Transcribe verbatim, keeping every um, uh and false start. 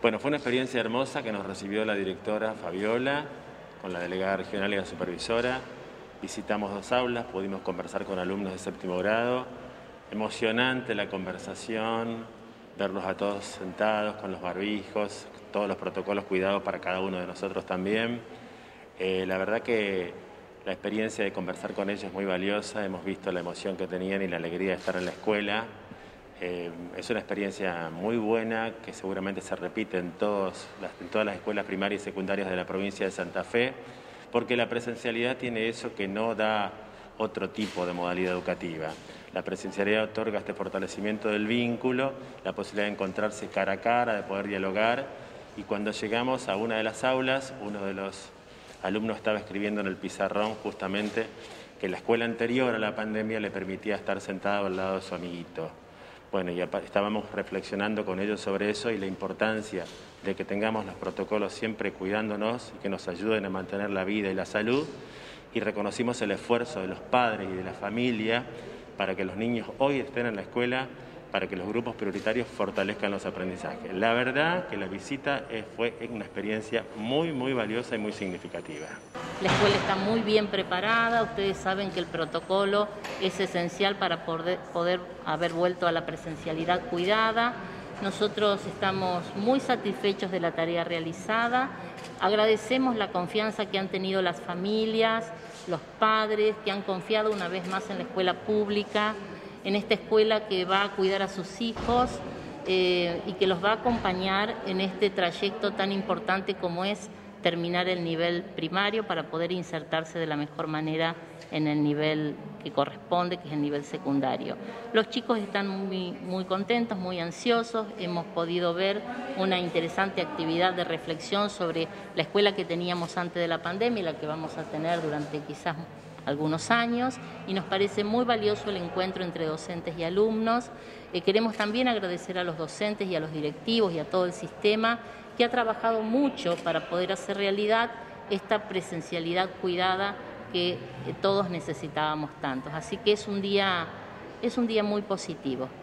Bueno, fue una experiencia hermosa que nos recibió la directora Fabiola, con la delegada regional y la supervisora. Visitamos dos aulas, pudimos conversar con alumnos de séptimo grado. Emocionante la conversación, verlos a todos sentados con los barbijos, todos los protocolos cuidados para cada uno de nosotros también. Eh, la verdad que la experiencia de conversar con ellos es muy valiosa, hemos visto la emoción que tenían y la alegría de estar en la escuela. Eh, es una experiencia muy buena que seguramente se repite en, todos las, en todas las escuelas primarias y secundarias de la provincia de Santa Fe, porque la presencialidad tiene eso que no da otro tipo de modalidad educativa. La presencialidad otorga este fortalecimiento del vínculo, la posibilidad de encontrarse cara a cara, de poder dialogar, y cuando llegamos a una de las aulas, uno de los alumnos estaba escribiendo en el pizarrón justamente que la escuela anterior a la pandemia le permitía estar sentado al lado de su amiguito. Bueno, y estábamos reflexionando con ellos sobre eso y la importancia de que tengamos los protocolos siempre cuidándonos y que nos ayuden a mantener la vida y la salud, y reconocimos el esfuerzo de los padres y de la familia para que los niños hoy estén en la escuela, para que los grupos prioritarios fortalezcan los aprendizajes. La verdad que la visita fue una experiencia muy, muy valiosa y muy significativa. La escuela está muy bien preparada, ustedes saben que el protocolo es esencial para poder, poder haber vuelto a la presencialidad cuidada. Nosotros estamos muy satisfechos de la tarea realizada, agradecemos la confianza que han tenido las familias, los padres, que han confiado una vez más en la escuela pública, en esta escuela que va a cuidar a sus hijos eh, y que los va a acompañar en este trayecto tan importante como es terminar el nivel primario para poder insertarse de la mejor manera en el nivel que corresponde, que es el nivel secundario. Los chicos están muy, muy contentos, muy ansiosos. Hemos podido ver una interesante actividad de reflexión sobre la escuela que teníamos antes de la pandemia y la que vamos a tener durante quizás algunos años, y nos parece muy valioso el encuentro entre docentes y alumnos. Eh, queremos también agradecer a los docentes y a los directivos y a todo el sistema que ha trabajado mucho para poder hacer realidad esta presencialidad cuidada que eh, todos necesitábamos tantos. Así que es un día, es un día muy positivo.